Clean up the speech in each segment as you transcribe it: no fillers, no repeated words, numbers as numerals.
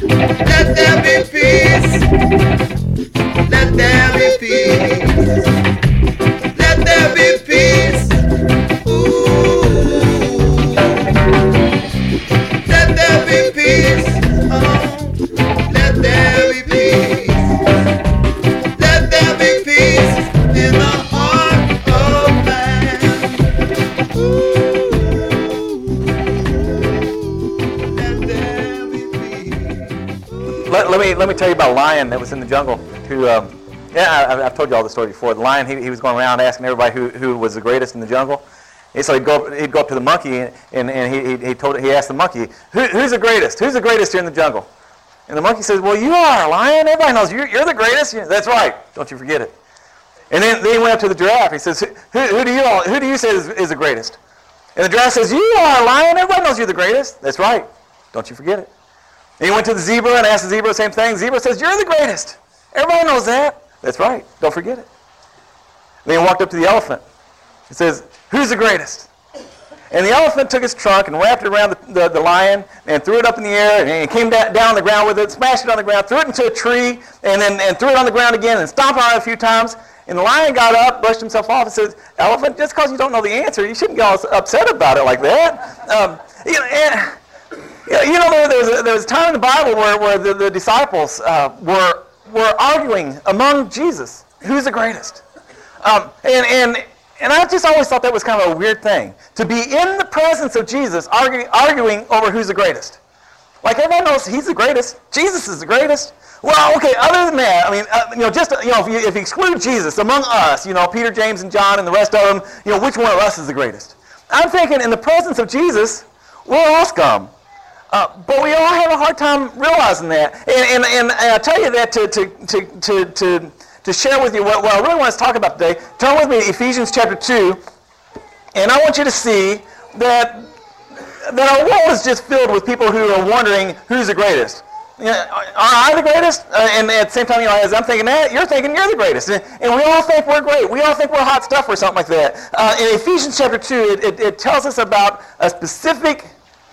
Let there be peace. Let there be peace. Let there be peace. Ooh. Let there be peace. Oh. Let there be peace. Let there be peace in the heart of man. Ooh. Let there be peace. Let me tell you about a lion that was in the jungle who, I've told you all the story before. The lion, he was going around asking everybody who was the greatest in the jungle. And so he'd go up to the monkey and he asked the monkey, who's the greatest? Who's the greatest here in the jungle? And the monkey says, well, you are, lion. Everybody knows you're the greatest. That's right. Don't you forget it. And then he went up to the giraffe. He says, who do you say is the greatest? And the giraffe says, you are, lion. Everybody knows you're the greatest. That's right. Don't you forget it. And he went to the zebra and asked the zebra the same thing. The zebra says, you're the greatest. Everybody knows that. That's right. Don't forget it. And then he walked up to the elephant. He says, who's the greatest? And the elephant took his trunk and wrapped it around the lion and threw it up in the air and came down on the ground with it, smashed it on the ground, threw it into a tree, and threw it on the ground again and stomped on it a few times. And the lion got up, brushed himself off, and says, elephant, just because you don't know the answer, you shouldn't get all upset about it like that. There was a time in the Bible where the disciples were arguing among Jesus, who's the greatest? And I just always thought that was kind of a weird thing, to be in the presence of Jesus arguing over who's the greatest. Like everyone knows he's the greatest. Jesus is the greatest. Well, okay, other than that, I mean, if you exclude Jesus among us, Peter, James, and John and the rest of them, which one of us is the greatest? I'm thinking in the presence of Jesus, we're all scum. But we all have a hard time realizing that. And I tell you that to share with you what I really want to talk about today. Turn with me to Ephesians chapter 2, and I want you to see that our world is just filled with people who are wondering who's the greatest. Are I the greatest? And at the same time, as I'm thinking that, you're thinking you're the greatest. And we all think we're great. We all think we're hot stuff or something like that. In Ephesians chapter 2, it tells us about a specific,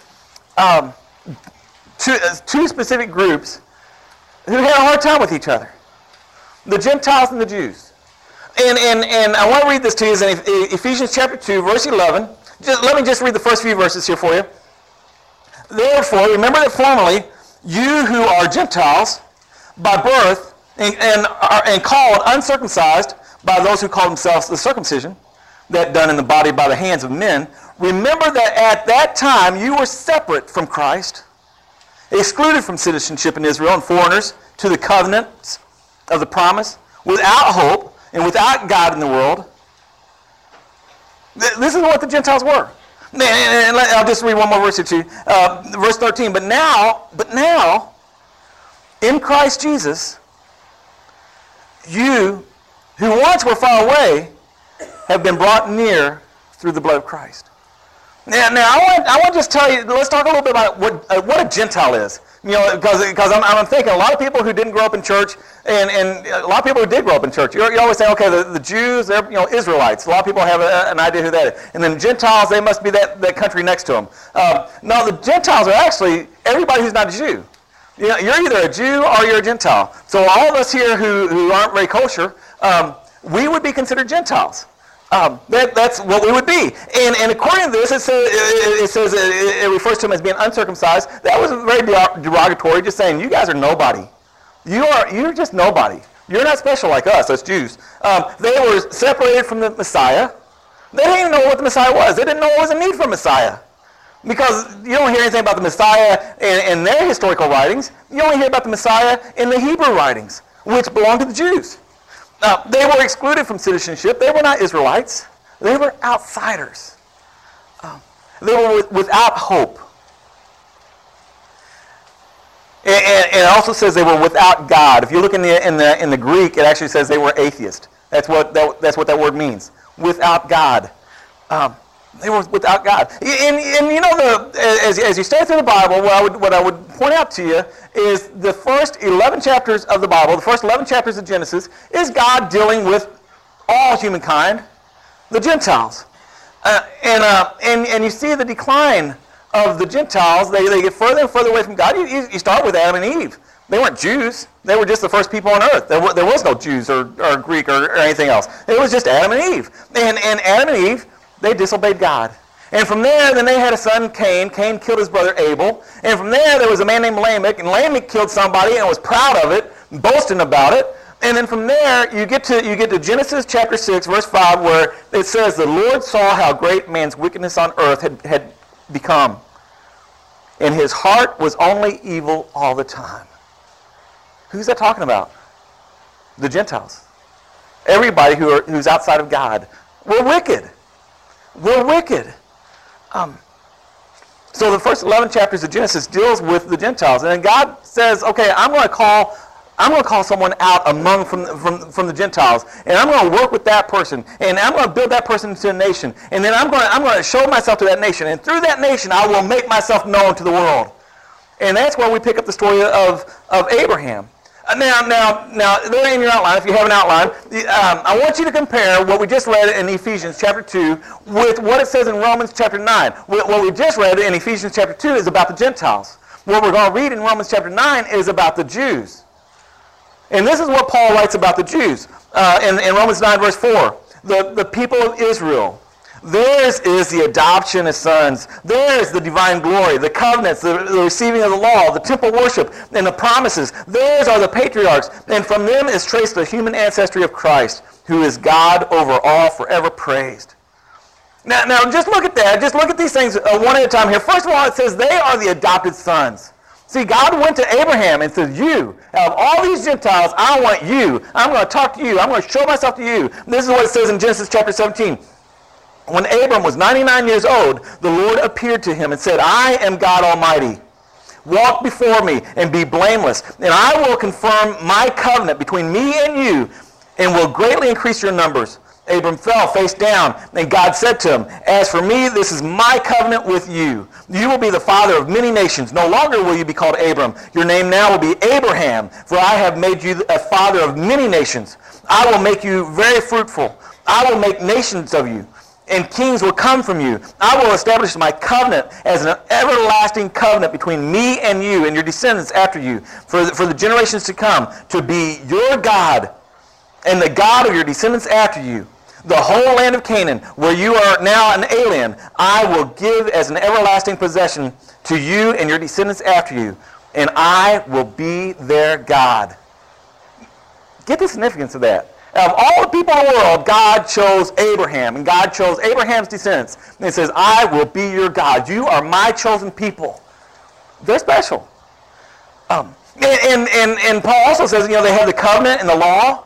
two specific groups who had a hard time with each other. The Gentiles and the Jews. And I want to read this to you. It's in Ephesians chapter 2, verse 11. Let me just read the first few verses here for you. Therefore, remember that formerly, you who are Gentiles by birth and called uncircumcised by those who call themselves the circumcision, that done in the body by the hands of men, remember that at that time you were separate from Christ, excluded from citizenship in Israel and foreigners to the covenants of the promise, without hope and without God in the world. This is what the Gentiles were. And I'll just read one more verse or two. Verse 13, but now, in Christ Jesus, you who once were far away have been brought near through the blood of Christ. Now I want to just tell you, let's talk a little bit about what a Gentile is. Because I'm thinking a lot of people who didn't grow up in church, and a lot of people who did grow up in church, you always say, okay, the Jews, they're Israelites. A lot of people have an idea who that is. And then Gentiles, they must be that country next to them. No, the Gentiles are actually everybody who's not a Jew. You're either a Jew or you're a Gentile. So all of us here who aren't very kosher, we would be considered Gentiles. That's what we would be. And according to this, it refers to them as being uncircumcised. That was very derogatory, just saying, you guys are nobody. You're just nobody. You're not special like us Jews. They were separated from the Messiah. They didn't even know what the Messiah was. They didn't know there was a need for a Messiah. Because you don't hear anything about the Messiah in their historical writings. You only hear about the Messiah in the Hebrew writings, which belong to the Jews. They were excluded from citizenship. They were not Israelites. They were outsiders. They were without hope. And it also says they were without God. If you look in the Greek, it actually says they were atheist. That's what that word means. Without God. They were without God. And as you study through the Bible, what I would point out to you is the first 11 chapters of the Bible, the first 11 chapters of Genesis, is God dealing with all humankind, the Gentiles. And you see the decline of the Gentiles, they get further and further away from God. You start with Adam and Eve. They weren't Jews. They were just the first people on earth. There was no Jews or Greek or anything else. It was just Adam and Eve. And Adam and Eve, they disobeyed God. And from there, then they had a son, Cain. Cain killed his brother Abel. And from there was a man named Lamech. And Lamech killed somebody and was proud of it, boasting about it. And then from there, you get to Genesis chapter 6, verse 5, where it says, the Lord saw how great man's wickedness on earth had become. And his heart was only evil all the time. Who's that talking about? The Gentiles. Everybody who's outside of God. We're wicked. We're wicked. So the first 11 chapters of Genesis deals with the Gentiles. And then God says, okay, I'm going to call someone out from the Gentiles, and I'm going to work with that person, and I'm going to build that person into a nation, and then I'm going to show myself to that nation, and through that nation I will make myself known to the world. And that's where we pick up the story of Abraham. Now, there in your outline, if you have an outline, I want you to compare what we just read in Ephesians chapter 2 with what it says in Romans chapter 9. What we just read in Ephesians chapter 2 is about the Gentiles. What we're going to read in Romans chapter 9 is about the Jews. And this is what Paul writes about the Jews in Romans 9, verse 4. The people of Israel. Theirs is the adoption as sons. Theirs the divine glory, the covenants, the receiving of the law, the temple worship, and the promises. Theirs are the patriarchs, and from them is traced the human ancestry of Christ, who is God over all, forever praised. Now, just look at that. Just look at these things one at a time here. First of all, it says they are the adopted sons. See, God went to Abraham and said, you, out of all these Gentiles, I want you. I'm going to talk to you. I'm going to show myself to you. This is what it says in Genesis chapter 17. When Abram was 99 years old, the Lord appeared to him and said, I am God Almighty. Walk before me and be blameless, and I will confirm my covenant between me and you, and will greatly increase your numbers. Abram fell face down, and God said to him, as for me, this is my covenant with you. You will be the father of many nations. No longer will you be called Abram. Your name now will be Abraham, for I have made you a father of many nations. I will make you very fruitful. I will make nations of you, and kings will come from you. I will establish my covenant as an everlasting covenant between me and you and your descendants after you for the generations to come, to be your God and the God of your descendants after you. The whole land of Canaan, where you are now an alien, I will give as an everlasting possession to you and your descendants after you, and I will be their God. Get the significance of that. Out of all the people in the world, God chose Abraham, and God chose Abraham's descendants. And it says, I will be your God. You are my chosen people. They're special. And Paul also says, they have the covenant and the law.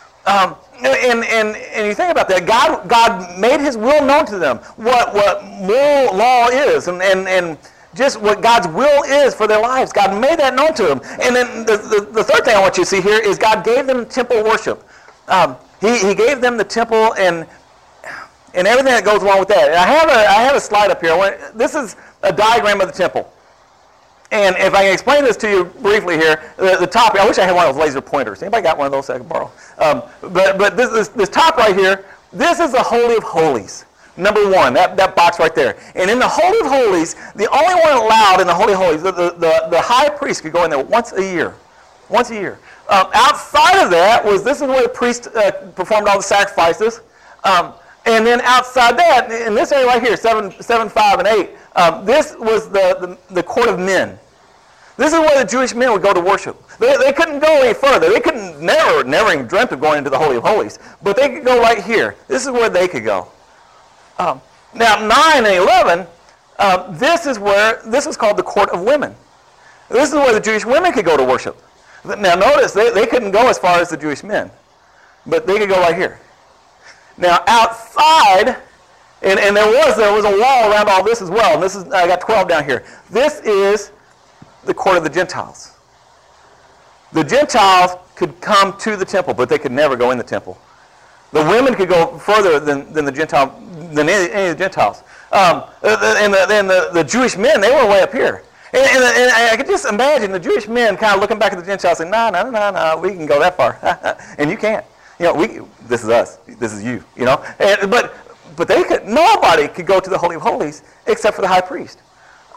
And you think about that. God made his will known to them. What moral law is, and just what God's will is for their lives. God made that known to them. And then the third thing I want you to see here is God gave them temple worship. He gave them the temple and everything that goes along with that. And I have a slide up here. This is a diagram of the temple. And if I can explain this to you briefly here, the top, I wish I had one of those laser pointers. Anybody got one of those I can borrow? But this top right here, this is the Holy of Holies. Number one, that box right there. And in the Holy of Holies, the only one allowed in the Holy of Holies, the high priest could go in there once a year. Once a year. Outside of that this is where the priest performed all the sacrifices. And then outside that, in this area right here, 7, 5, and 8, this was the court of men. This is where the Jewish men would go to worship. They couldn't go any further. They couldn't never even dreamt of going into the Holy of Holies. But they could go right here. This is where they could go. Now 9 and 11, this is called the court of women. This is where the Jewish women could go to worship. Now notice, they couldn't go as far as the Jewish men. But they could go right here. Now outside, and there was a wall around all this as well. And I got 12 down here. This is the court of the Gentiles. The Gentiles could come to the temple, but they could never go in the temple. The women could go further than any of the Gentiles. And the Jewish men, they were way up here. And I could just imagine the Jewish men kind of looking back at the Gentiles saying, no, we can go that far. And you can't. This is us. This is you. But nobody could go to the Holy of Holies except for the high priest.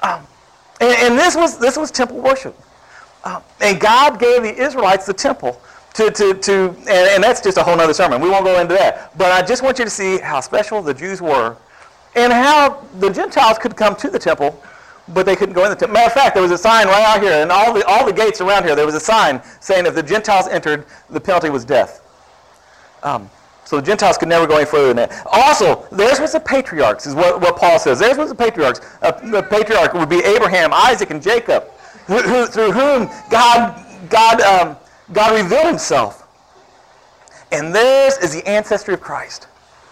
And this was temple worship. And God gave the Israelites the temple and that's just a whole other sermon. We won't go into that. But I just want you to see how special the Jews were and how the Gentiles could come to the temple, but they couldn't go in the temple. Matter of fact, there was a sign right out here, and all the gates around here, there was a sign saying if the Gentiles entered, the penalty was death. So the Gentiles could never go any further than that. Also, theirs was the patriarchs, is what Paul says. Theirs was the patriarchs. The patriarch would be Abraham, Isaac, and Jacob, through whom God revealed himself. And theirs is the ancestry of Christ.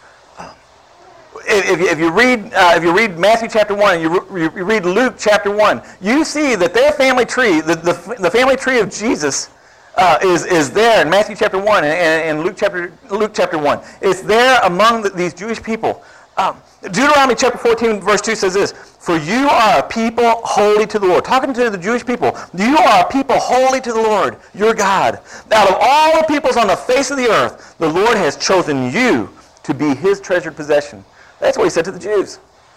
If you read Matthew chapter 1 and you read Luke chapter 1, you see that their family tree, the family tree of Jesus, is there in Matthew chapter 1 and Luke chapter 1. It's there among these Jewish people. Deuteronomy chapter 14 verse 2 says this, "For you are a people holy to the Lord." Talking to the Jewish people, "You are a people holy to the Lord, your God. Out of all the peoples on the face of the earth, the Lord has chosen you to be his treasured possession." That's what he said to the Jews.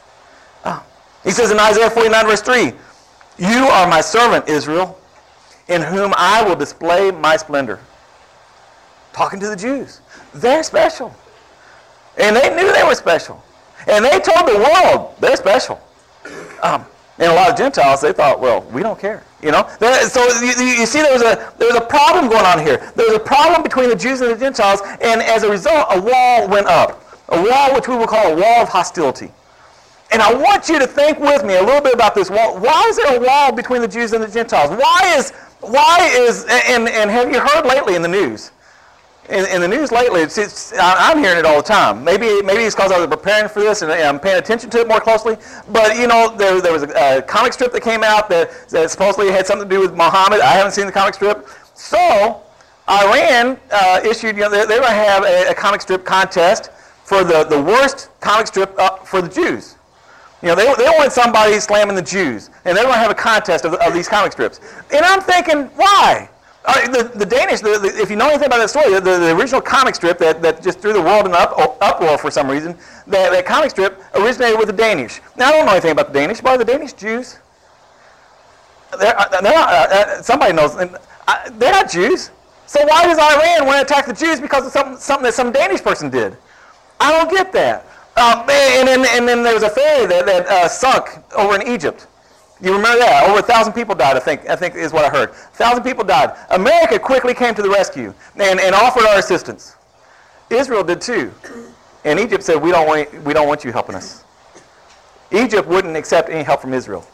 He says in Isaiah 49 verse 3, "You are my servant, Israel, in whom I will display my splendor." Talking to the Jews. They're special. And they knew they were special. And they told the world they're special. And a lot of Gentiles, they thought, well, we don't care. So you see there was a problem going on here. There was a problem between the Jews and the Gentiles, and as a result, a wall went up. A wall which we will call a wall of hostility. And I want you to think with me a little bit about this wall. Why is there a wall between the Jews and the Gentiles? Why is and have you heard lately in the news? In the news lately, I'm hearing it all the time. Maybe it's because I was preparing for this and I'm paying attention to it more closely. But there was a comic strip that came out that supposedly had something to do with Muhammad. I haven't seen the comic strip. So Iran issued, they're going to have a comic strip contest for the worst comic strip for the Jews. They wanted somebody slamming the Jews, and they're going to have a contest of these comic strips. And I'm thinking, why? The Danish, if you know anything about that story, the original comic strip that just threw the world in uproar for some reason, that comic strip originated with the Danish. Now, I don't know anything about the Danish, but are the Danish Jews? They're not, somebody knows. They're not Jews. So why does Iran want to attack the Jews because of something that some Danish person did? I don't get that. And then there was a ferry that sunk over in Egypt. You remember that? Over 1,000 people died, I think is what I heard. 1,000 people died. America quickly came to the rescue and offered our assistance. Israel did too. And Egypt said, we don't want you helping us. Egypt wouldn't accept any help from Israel.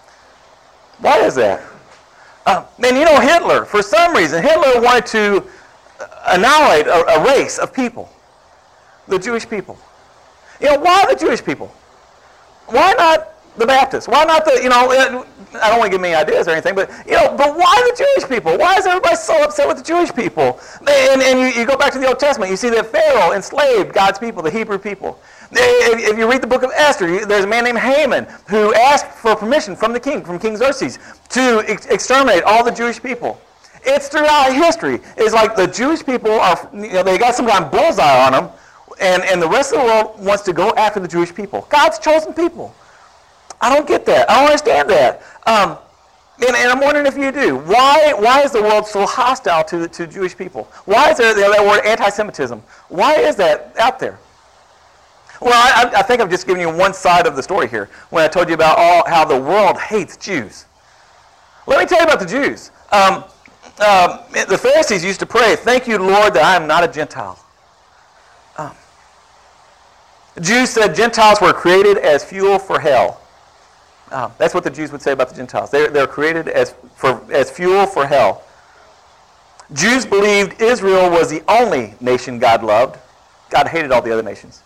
Why is that? And Hitler, for some reason, Hitler wanted to annihilate a race of people. The Jewish people. Why the Jewish people? Why not the Baptists? Why not I don't want to give me ideas or anything, but why the Jewish people? Why is everybody so upset with the Jewish people? And you go back to the Old Testament, you see that Pharaoh enslaved God's people, the Hebrew people. If you read the book of Esther, there's a man named Haman who asked for permission from the king, from King Xerxes, to exterminate all the Jewish people. It's throughout history. It's like the Jewish people they got some kind of bullseye on them, and the rest of the world wants to go after the Jewish people. God's chosen people. I don't get that. I don't understand that. And I'm wondering if you do. Why is the world so hostile to Jewish people? Why is there that word anti-Semitism? Why is that out there? Well, I think I've just given you one side of the story here when I told you about how the world hates Jews. Let me tell you about the Jews. The Pharisees used to pray, "Thank you, Lord, that I am not a Gentile." The Jews said Gentiles were created as fuel for hell. That's what the Jews would say about the Gentiles. They're created as fuel for hell. Jews believed Israel was the only nation God loved. God hated all the other nations.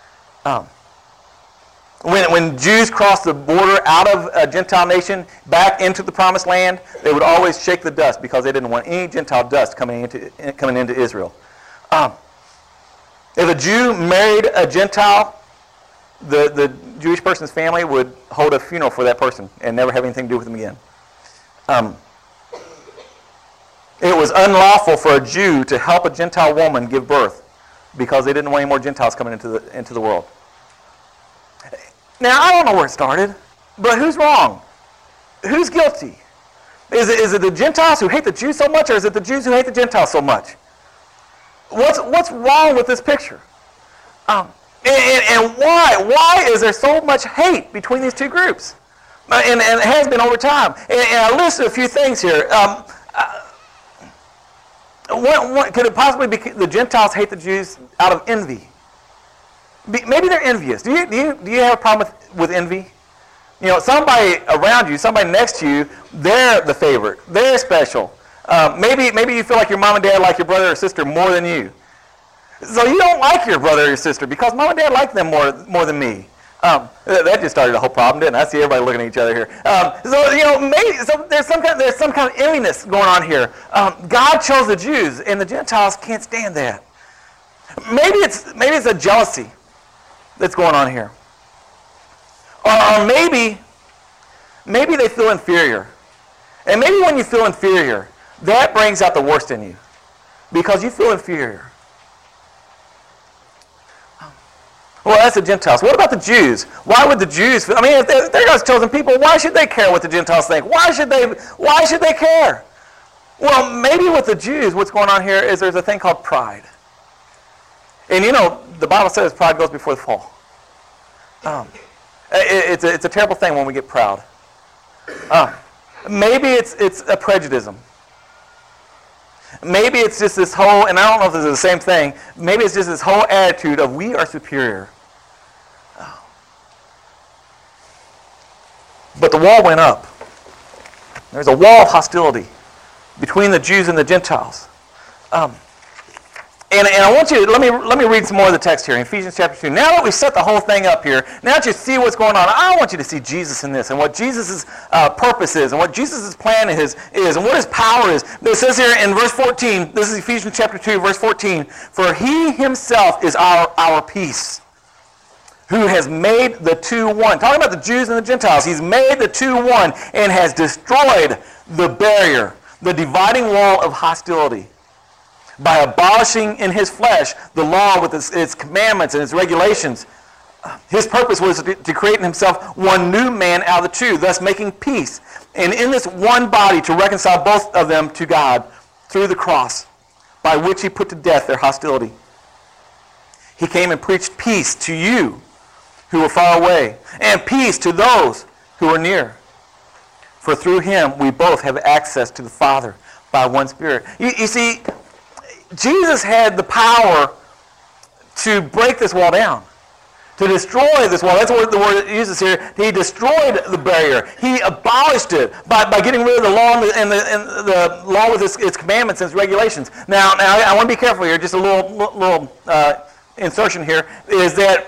When Jews crossed the border out of a Gentile nation back into the Promised Land, they would always shake the dust because they didn't want any Gentile dust coming into Israel. If a Jew married a Gentile, the Jewish person's family would hold a funeral for that person and never have anything to do with them again. It was unlawful for a Jew to help a Gentile woman give birth because they didn't want any more Gentiles coming into the world. Now, I don't know where it started. But who's wrong? Who's guilty? Is it the Gentiles who hate the Jews so much, or is it the Jews who hate the Gentiles so much? What's wrong with this picture? And why? Why is there so much hate between these two groups? And it has been over time. And I listed a few things here. Could it possibly be the Gentiles hate the Jews out of envy? Maybe they're envious. Do you have a problem with envy? You know, somebody around you, somebody next to you, they're the favorite. They're special. Maybe you feel like your mom and dad like your brother or sister more than you. So you don't like your brother or your sister because mom and dad like them more than me. That just started a whole problem, didn't it? I see everybody looking at each other here. So there's some kind of enviness going on here. God chose the Jews, and the Gentiles can't stand that. Maybe it's a jealousy that's going on here, or maybe they feel inferior, and maybe when you feel inferior, that brings out the worst in you, because you feel inferior. Well, that's the Gentiles. What about the Jews? Why would the Jews feel? I mean, if they're God's chosen people, why should they care what the Gentiles think? Why should they care? Well, maybe with the Jews, what's going on here is there's a thing called pride. And you know, the Bible says pride goes before the fall. It's a terrible thing when we get proud. Maybe it's a prejudice. Maybe it's just this whole, and I don't know if this is the same thing, maybe it's just this whole attitude of we are superior. But the wall went up. There's a wall of hostility between the Jews and the Gentiles. And I want you to, let me read some more of the text here in Ephesians chapter 2. Now that we've set the whole thing up here, now that you see what's going on, I want you to see Jesus in this and what Jesus' purpose is and what Jesus' plan is and what his power is. It says here in verse 14, this is Ephesians chapter 2, verse 14, for he himself is our peace, who has made the two one. Talking about the Jews and the Gentiles. He's made the two one and has destroyed the barrier, the dividing wall of hostility, by abolishing in his flesh the law with its commandments and its regulations. His purpose was to create in himself one new man out of the two, thus making peace, and in this one body to reconcile both of them to God through the cross, by which he put to death their hostility. He came and preached peace to you who were far away, and peace to those who are near. For through him we both have access to the Father by one Spirit. You see, Jesus had the power to break this wall down, to destroy this wall. That's what the word it uses here. He destroyed the barrier. He abolished it by getting rid of the law and the law with its commandments and its regulations. Now I want to be careful here. Just a little insertion here is that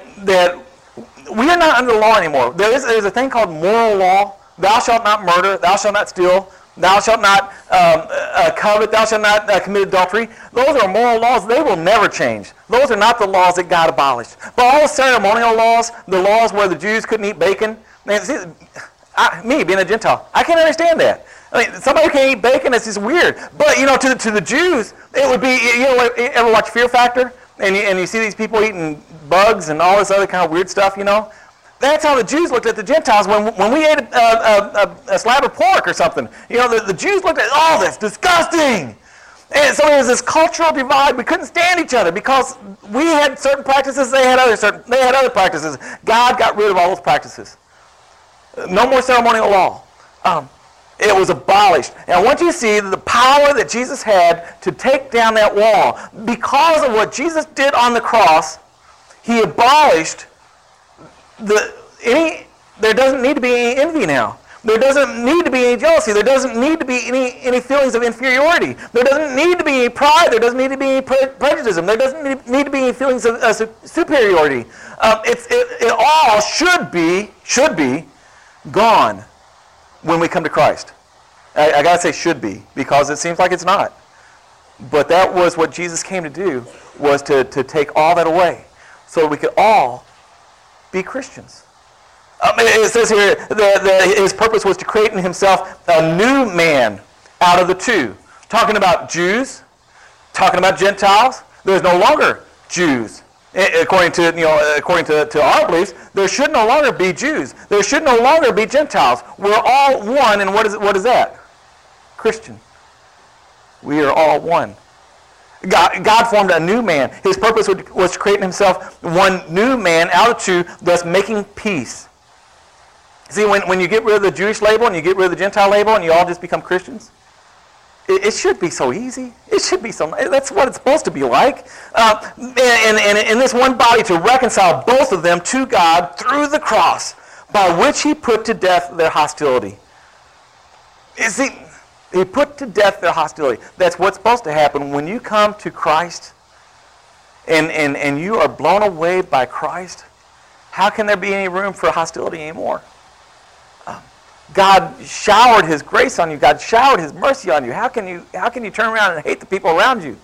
we are not under the law anymore. There's a thing called moral law. Thou shalt not murder. Thou shalt not steal. Thou shalt not covet. Thou shalt not commit adultery. Those are moral laws. They will never change. Those are not the laws that God abolished. But all the ceremonial laws, the laws where the Jews couldn't eat bacon, man, see, me being a Gentile, I can't understand that. I mean, somebody who can't eat bacon, it's just weird. But, you know, to the Jews, it would be, you know, ever watch Fear Factor? And you see these people eating bugs and all this other kind of weird stuff, you know? That's how the Jews looked at the Gentiles when we ate a slab of pork or something. You know, the Jews looked at, oh, that's disgusting. And so there was this cultural divide. We couldn't stand each other because we had certain practices, they had other practices. God got rid of all those practices. No more ceremonial law. It was abolished. And I want you to see the power that Jesus had to take down that wall. Because of what Jesus did on the cross, he abolished there doesn't need to be any envy now. There doesn't need to be any jealousy. There doesn't need to be any feelings of inferiority. There doesn't need to be any pride. There doesn't need to be any prejudice. There doesn't need to be any feelings of superiority. It all should be gone when we come to Christ. I got to say should be, because it seems like it's not. But that was what Jesus came to do, was to take all that away so we could all be Christians. It says here that his purpose was to create in himself a new man out of the two. Talking about Jews, talking about Gentiles. There's no longer Jews. According to our beliefs, there should no longer be Jews. There should no longer be Gentiles. We're all one, and what is that? Christian. We are all one. God formed a new man. His purpose was to create in himself one new man out of two, thus making peace. See, when you get rid of the Jewish label and you get rid of the Gentile label and you all just become Christians, it should be so easy. It should be so. That's what it's supposed to be like. And in this one body, to reconcile both of them to God through the cross, by which he put to death their hostility. You see, he put to death their hostility. That's what's supposed to happen when you come to Christ and you are blown away by Christ. How can there be any room for hostility anymore? God showered his grace on you. God showered his mercy on you. How can you turn around and hate the people around you?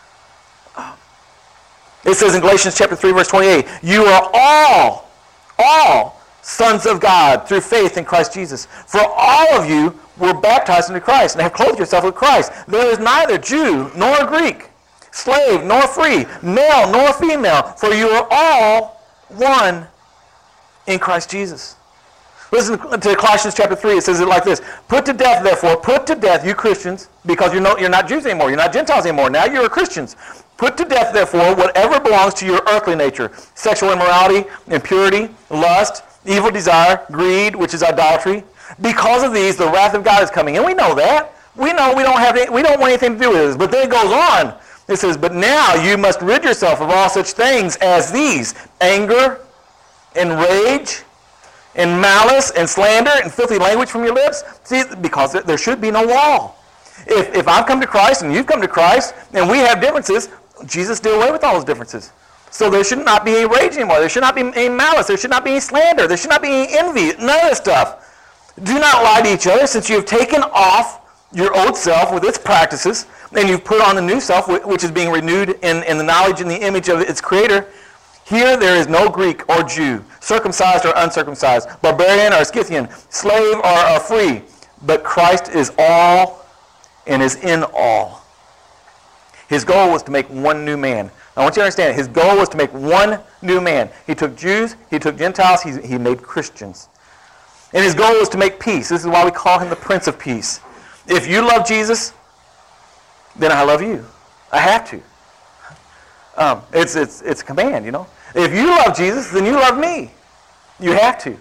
It says in Galatians chapter 3, verse 28, you are all sons of God through faith in Christ Jesus. For all of you were baptized into Christ and have clothed yourself with Christ. There is neither Jew nor Greek, slave nor free, male nor female, for you are all one in Christ Jesus. Listen to Colossians chapter 3. It says it like this. Put to death, therefore, put to death, you Christians, because you're not Jews anymore. You're not Gentiles anymore. Now you're Christians. Put to death, therefore, whatever belongs to your earthly nature. Sexual immorality, impurity, lust, evil desire, greed, which is idolatry. Because of these, the wrath of God is coming. And we know that. We know we don't want anything to do with this. But then it goes on. It says, but now you must rid yourself of all such things as these: anger and rage, and malice, and slander, and filthy language from your lips. See, because there should be no wall. If I've come to Christ, and you've come to Christ, and we have differences, Jesus did away with all those differences. So there should not be any rage anymore. There should not be any malice. There should not be any slander. There should not be any envy. None of this stuff. Do not lie to each other, since you have taken off your old self with its practices, and you've put on the new self, which is being renewed in the knowledge and the image of its Creator. Here there is no Greek or Jew, circumcised or uncircumcised, barbarian or Scythian, slave or free, but Christ is all and is in all. His goal was to make one new man. I want you to understand, his goal was to make one new man. He took Jews, he took Gentiles, he made Christians. And his goal was to make peace. This is why we call him the Prince of Peace. If you love Jesus, then I love you. I have to. It's a command, you know. If you love Jesus, then you love me. You have to.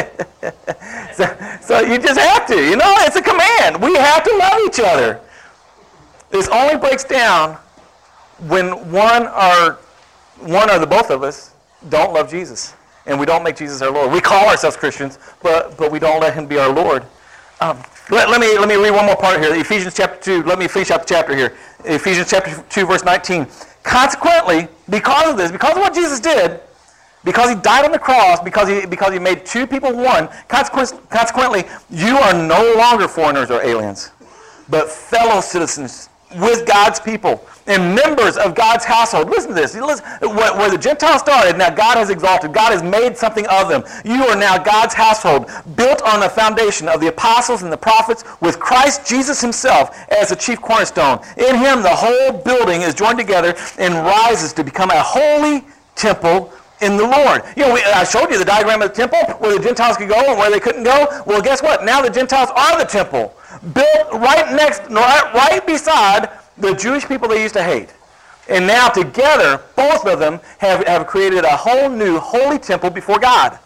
so you just have to. You know, it's a command. We have to love each other. This only breaks down when one or the both of us don't love Jesus, and we don't make Jesus our Lord. We call ourselves Christians, but we don't let him be our Lord. Let me read one more part here. Ephesians chapter 2. Let me finish up the chapter here. Ephesians chapter 2, verse 19. Consequently, because of this, because of what Jesus did, because he died on the cross, because he made two people one, consequently, you are no longer foreigners or aliens, but fellow citizens with God's people and members of God's household. Listen to this. Where the Gentiles started, now God has exalted. God has made something of them. You are now God's household, built on the foundation of the apostles and the prophets, with Christ Jesus himself as the chief cornerstone. In him, the whole building is joined together and rises to become a holy temple in the Lord. You know, I showed you the diagram of the temple where the Gentiles could go and where they couldn't go. Well, guess what? Now the Gentiles are the temple, built right beside the Jewish people they used to hate. And now together, both of them have created a whole new holy temple before God.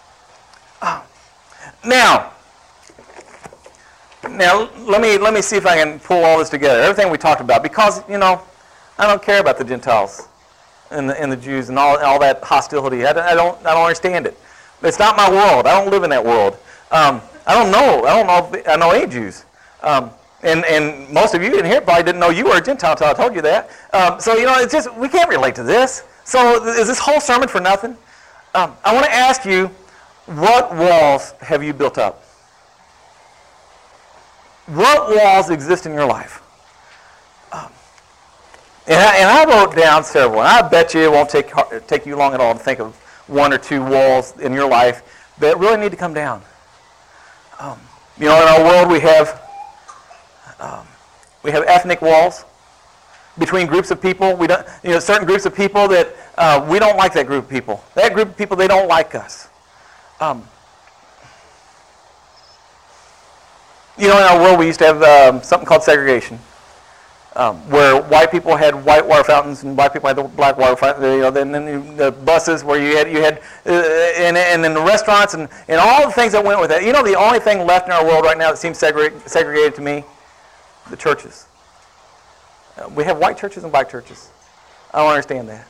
Now let me see if I can pull all this together. Everything we talked about, because, you know, I don't care about the Gentiles and the Jews and all that hostility. I don't understand it. It's not my world. I don't live in that world. I don't know I know any Jews. And most of you in here probably didn't know you were a Gentile until I told you that. So, you know, it's just, we can't relate to this. So is this whole sermon for nothing? I want to ask you, what walls have you built up? What walls exist in your life? And I wrote down several, and I bet you it won't take you long at all to think of one or two walls in your life that really need to come down. You know, in our world we have ethnic walls. between groups of people. We don't, certain groups of people that we don't like that group of people. That group of people, they don't like us. In our world, we used to have something called segregation, where white people had white water fountains and black people had the black water fountains. Then the buses where you had, and then the restaurants and all the things that went with it. The only thing left in our world right now that seems segregated to me, the churches. We have white churches and black churches. I don't understand that.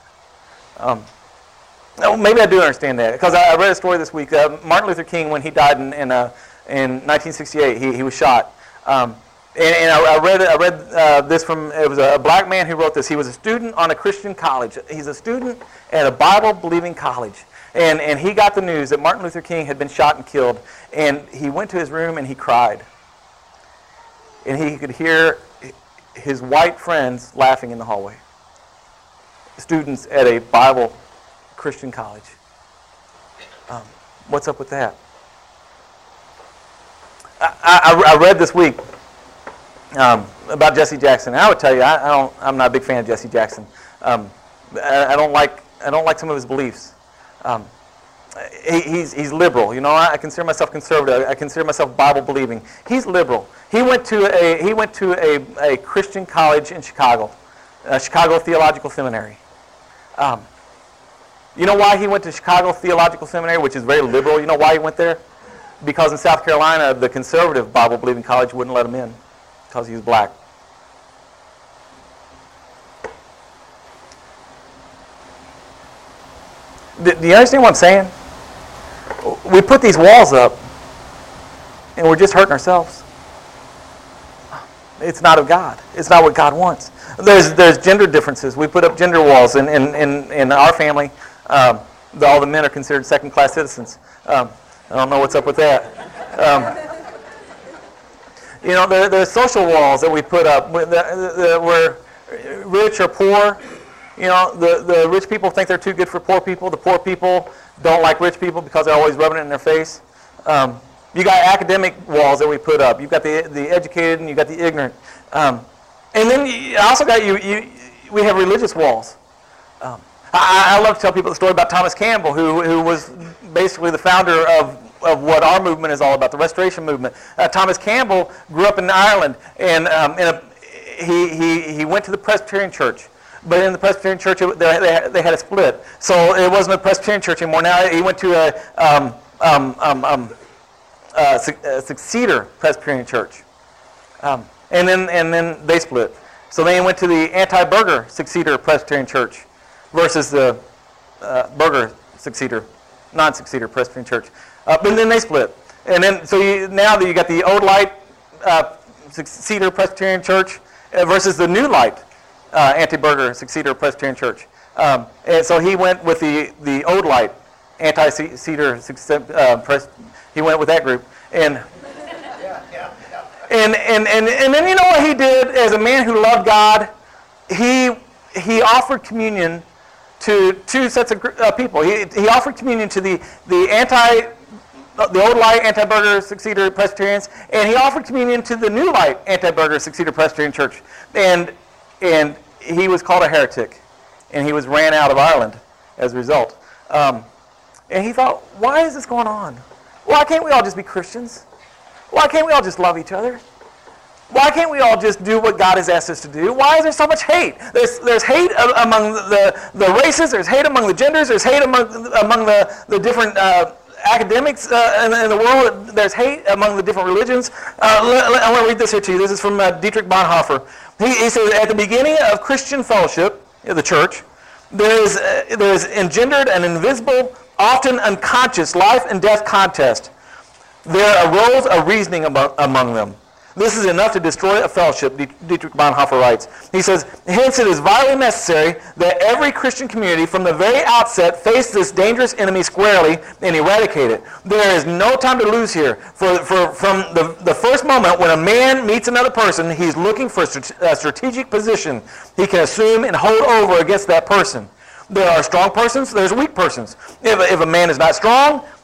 Maybe I do understand that, because I read a story this week. Martin Luther King, when he died in 1968, he was shot. And I read this from, it was a black man who wrote this. He was a student on a Christian college. He's a student at a Bible-believing college. And he got the news that Martin Luther King had been shot and killed. And he went to his room and he cried. And he could hear his white friends laughing in the hallway. Students at a Bible Christian college. What's up with that? I read this week about Jesse Jackson. And I would tell you, I'm not a big fan of Jesse Jackson. I don't like some of his beliefs. He's liberal. I consider myself conservative. I consider myself Bible believing. He's liberal. He went to a Christian college in Chicago, Chicago Theological Seminary. You know why he went to Chicago Theological Seminary, which is very liberal? You know why he went there? Because in South Carolina, the conservative Bible-believing college wouldn't let him in because he was black. Do you understand what I'm saying? We put these walls up, and we're just hurting ourselves. It's not of God. It's not what God wants. There's gender differences. We put up gender walls in our family. All the men are considered second-class citizens. I don't know what's up with that. There's social walls that we put up where rich or poor. The rich people think they're too good for poor people. The poor people don't like rich people because they're always rubbing it in their face. You got academic walls that we put up. You've got the educated and you've got the ignorant. And then you also got we have religious walls. I love to tell people the story about Thomas Campbell, who was basically the founder of what our movement is all about, the Restoration Movement. Thomas Campbell grew up in Ireland, and he went to the Presbyterian Church. But in the Presbyterian Church, they had a split. So it wasn't a Presbyterian church anymore. Now he went to a Successor Presbyterian Church. And then they split. So then he went to the anti-Burger Successor Presbyterian Church versus the Burger Successor, non-Successor Presbyterian Church. But then they split. And then now that you got the Odellite Successor Presbyterian Church versus the New Light anti-Burger Successor Presbyterian Church. And so he went with the Odellite anti-Successor he went with that group. And then you know what he did as a man who loved God? He offered communion to two sets of people. He offered communion to the Old Light anti-Burger Successor Presbyterians, and he offered communion to the New Light anti-Burger Successor Presbyterian Church. And he was called a heretic, and he was ran out of Ireland as a result. And he thought, why is this going on? Why can't we all just be Christians? Why can't we all just love each other? Why can't we all just do what God has asked us to do? Why is there so much hate? There's hate among the races. There's hate among the genders. There's hate among the different academics in the world. There's hate among the different religions. I want to read this here to you. This is from Dietrich Bonhoeffer. He says, at the beginning of Christian fellowship, the church, there is engendered an invisible, often unconscious life and death contest. There arose a reasoning among them. This is enough to destroy a fellowship, Dietrich Bonhoeffer writes. He says, hence it is vitally necessary that every Christian community from the very outset face this dangerous enemy squarely and eradicate it. There is no time to lose here. From the first moment when a man meets another person, he's looking for a strategic position he can assume and hold over against that person. There are strong persons, there's weak persons. If a man is not strong,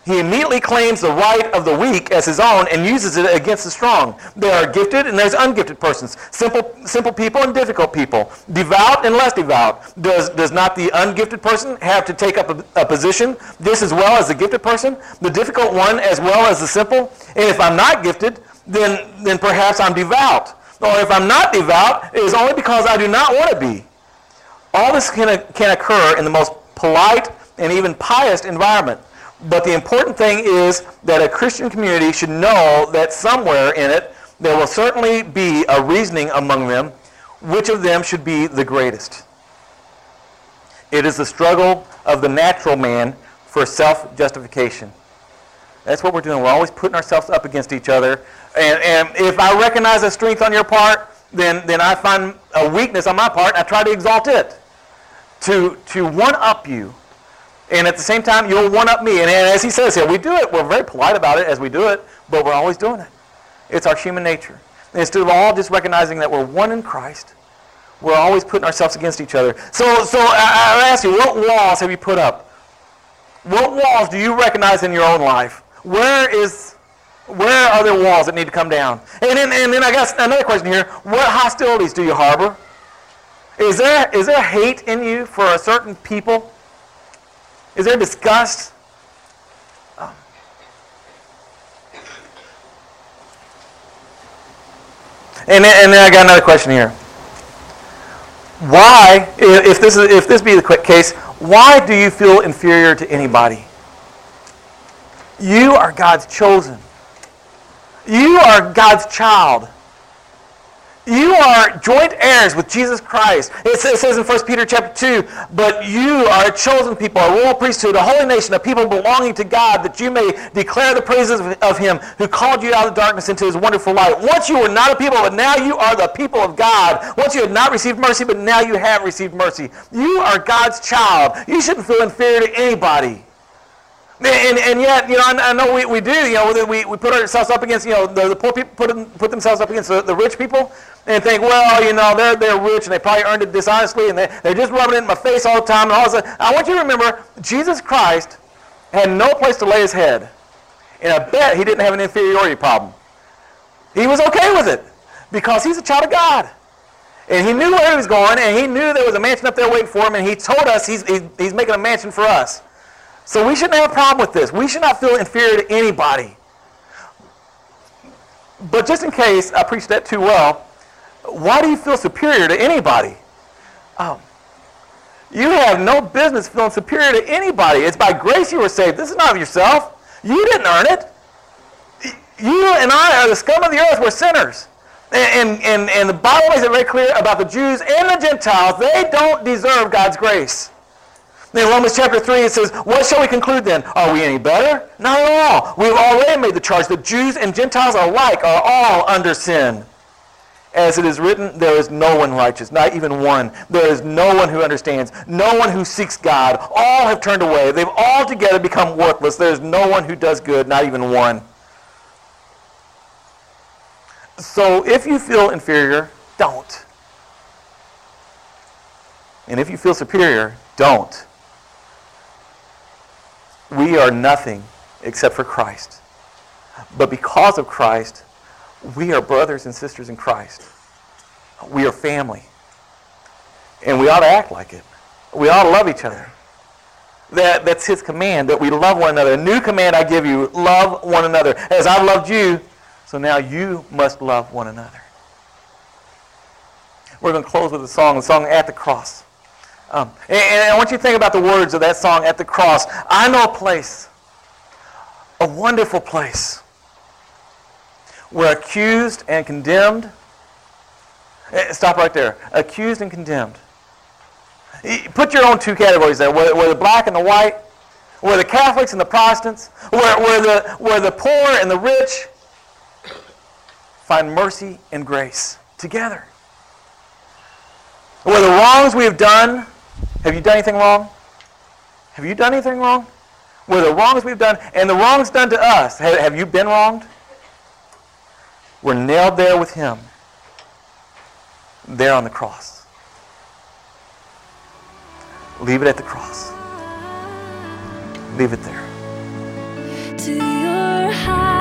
He immediately claims the right of the weak as his own and uses it against the strong. There are gifted and there's ungifted persons, simple people and difficult people, devout and less devout. Does not the ungifted person have to take up a position just as well as the gifted person, the difficult one as well as the simple? And if I'm not gifted, then perhaps I'm devout. Or if I'm not devout, it is only because I do not want to be. All this can occur in the most polite and even pious environment. But the important thing is that a Christian community should know that somewhere in it there will certainly be a reasoning among them which of them should be the greatest. It is the struggle of the natural man for self-justification. That's what we're doing. We're always putting ourselves up against each other. And if I recognize a strength on your part, then I find a weakness on my part and I try to exalt it to one-up you. And at the same time, you'll one-up me. And as he says here, we do it. We're very polite about it as we do it, but we're always doing it. It's our human nature. And instead of all just recognizing that we're one in Christ, we're always putting ourselves against each other. So I ask you, what walls have you put up? What walls do you recognize in your own life? Where are there walls that need to come down? And then I guess another question here, what hostilities do you harbor? Is there hate in you for a certain people? Is there disgust? And then I got another question here. Why, if this be the quick case, why do you feel inferior to anybody? You are God's chosen. You are God's child. You are joint heirs with Jesus Christ. It says in 1 Peter chapter 2, but you are a chosen people, a royal priesthood, a holy nation, a people belonging to God, that you may declare the praises of him who called you out of darkness into his wonderful light. Once you were not a people, but now you are the people of God. Once you had not received mercy, but now you have received mercy. You are God's child. You shouldn't feel inferior to anybody. And yet, I know we do. We put ourselves up against, the poor people put themselves up against the rich people and think, well, they're rich and they probably earned it dishonestly and they're just rubbing it in my face all the time. And all of a sudden, I want you to remember, Jesus Christ had no place to lay his head. And I bet he didn't have an inferiority problem. He was okay with it because he's a child of God. And he knew where he was going, and he knew there was a mansion up there waiting for him, and he told us he's making a mansion for us. So we shouldn't have a problem with this. We should not feel inferior to anybody. But just in case I preached that too well, why do you feel superior to anybody? You have no business feeling superior to anybody. It's by grace you were saved. This is not of yourself. You didn't earn it. You and I are the scum of the earth. We're sinners. And the Bible makes it very clear about the Jews and the Gentiles. They don't deserve God's grace. In Romans chapter 3, it says, what shall we conclude then? Are we any better? Not at all. We've already made the charge that Jews and Gentiles alike are all under sin. As it is written, there is no one righteous, not even one. There is no one who understands, no one who seeks God. All have turned away. They've all together become worthless. There is no one who does good, not even one. So if you feel inferior, don't. And if you feel superior, don't. We are nothing except for Christ. But because of Christ, we are brothers and sisters in Christ. We are family. And we ought to act like it. We ought to love each other. That's his command, that we love one another. A new command I give you, love one another. As I've loved you, so now you must love one another. We're going to close with the song At the Cross. And I want you to think about the words of that song, At the Cross. I know a place, a wonderful place, where accused and condemned, stop right there, accused and condemned. Put your own two categories there, where the black and the white, where the Catholics and the Protestants, where the poor and the rich find mercy and grace together. Where the wrongs we have done, have you done anything wrong? Have you done anything wrong? Where the wrongs we've done, and the wrongs done to us, have you been wronged? We're nailed there with him, there on the cross. Leave it at the cross. Leave it there. to your house.